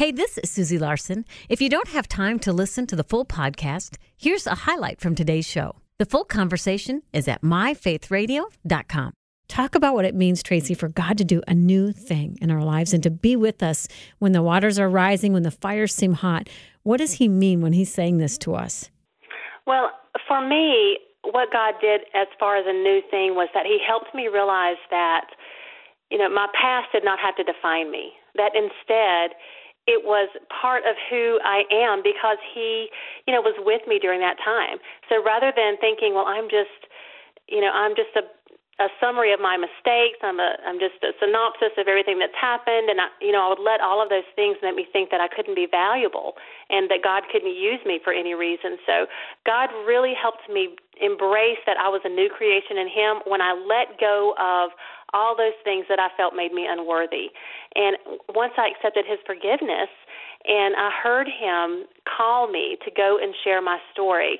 Hey, this is Susie Larson. If you don't have time to listen to the full podcast, here's a highlight from today's show. The full conversation is at myfaithradio.com. Talk about what it means, Tracy, for God to do a new thing in our lives and to be with us when the waters are rising, when the fires seem hot. What does he mean when he's saying this to us? Well, for me, what God did as far as a new thing was that he helped me realize that, my past did not have to define me, that instead it was part of who I am because he, was with me during that time. So rather than thinking, well, I'm just a summary of my mistakes, I'm just a synopsis of everything that's happened, and I would let all of those things make me think that I couldn't be valuable and that God couldn't use me for any reason. So God really helped me embrace that I was a new creation in him when I let go of all those things that I felt made me unworthy. And once I accepted his forgiveness and I heard him call me to go and share my story,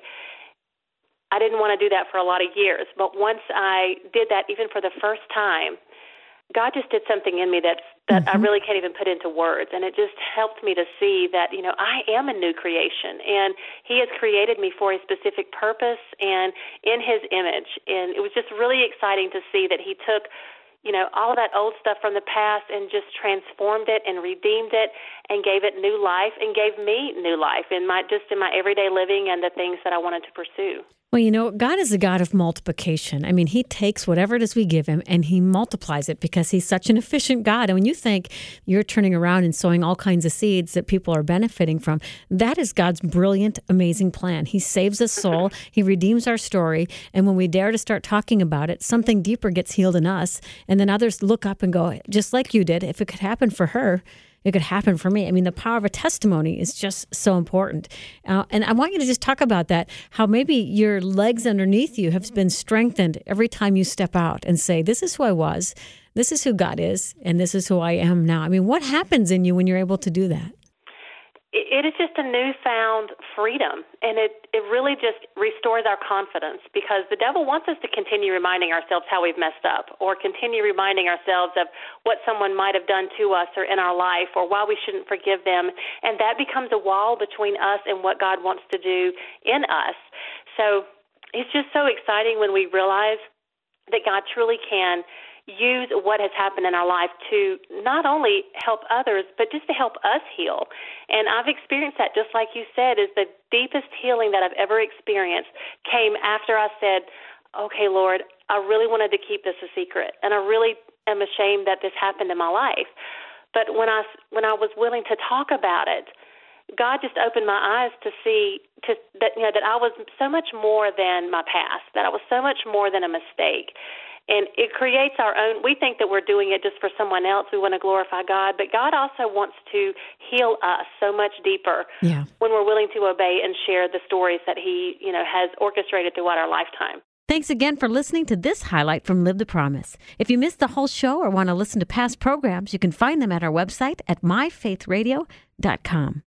I didn't want to do that for a lot of years. But once I did that, even for the first time, God just did something in me that I really can't even put into words. And it just helped me to see that, I am a new creation. And he has created me for a specific purpose and in his image. And it was just really exciting to see that he took all of that old stuff from the past and just transformed it and redeemed it and gave it new life and gave me new life in my everyday living and the things that I wanted to pursue. Well, God is a God of multiplication. I mean, he takes whatever it is we give him and he multiplies it because he's such an efficient God. And when you think you're turning around and sowing all kinds of seeds that people are benefiting from, that is God's brilliant, amazing plan. He saves a soul. He redeems our story. And when we dare to start talking about it, something deeper gets healed in us. And then others look up and go, just like you did, if it could happen for her, it could happen for me. I mean, the power of a testimony is just so important. And I want you to just talk about that, how maybe your legs underneath you have been strengthened every time you step out and say, this is who I was, this is who God is, and this is who I am now. I mean, what happens in you when you're able to do that? It is just a newfound freedom, and it really just restores our confidence because the devil wants us to continue reminding ourselves how we've messed up or continue reminding ourselves of what someone might have done to us or in our life or why we shouldn't forgive them, and that becomes a wall between us and what God wants to do in us. So it's just so exciting when we realize that God truly can use what has happened in our life to not only help others, but just to help us heal. And I've experienced that, just like you said, is the deepest healing that I've ever experienced came after I said, okay, Lord, I really wanted to keep this a secret, and I really am ashamed that this happened in my life. But when I was willing to talk about it, God just opened my eyes to see that I was so much more than my past, that I was so much more than a mistake. And it creates our own, we think that we're doing it just for someone else. We want to glorify God, but God also wants to heal us so much deeper when we're willing to obey and share the stories that he, has orchestrated throughout our lifetime. Thanks again for listening to this highlight from Live the Promise. If you missed the whole show or want to listen to past programs, you can find them at our website at myfaithradio.com.